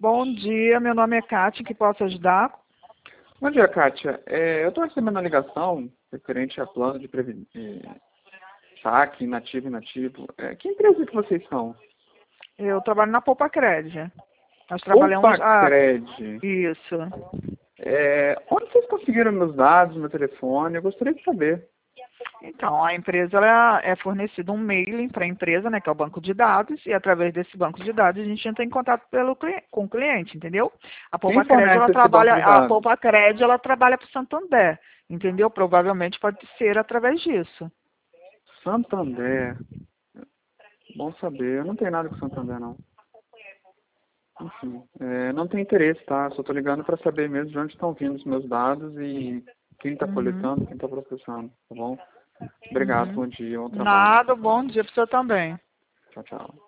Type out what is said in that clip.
Bom dia, meu nome é Kátia, que posso ajudar? Bom dia, Kátia. Eu estou recebendo uma ligação referente a plano de saque, inativo e inativo. Que empresa que vocês são? Eu trabalho na Poupa Cred. Nós trabalhamos... Poupa-Cred. Isso. Onde vocês conseguiram meus dados, meu telefone? Eu gostaria de saber. Então, a empresa ela é fornecido um mailing para a empresa, né, que é o banco de dados, e através desse banco de dados a gente entra em contato com o cliente, entendeu? A Quem Poupa Cred, fornece esse banco de a dados? Poupa Cred, ela trabalha para o Santander, entendeu? Provavelmente pode ser através disso. Santander. Bom saber. Eu não tenho nada com Santander, não. Enfim, não tenho interesse, tá? Só estou ligando para saber mesmo de onde estão vindo os meus dados e quem está coletando, quem está processando, tá bom? Obrigado, bom dia, bom trabalho. Nada, bom dia para o senhor também. Tchau, tchau.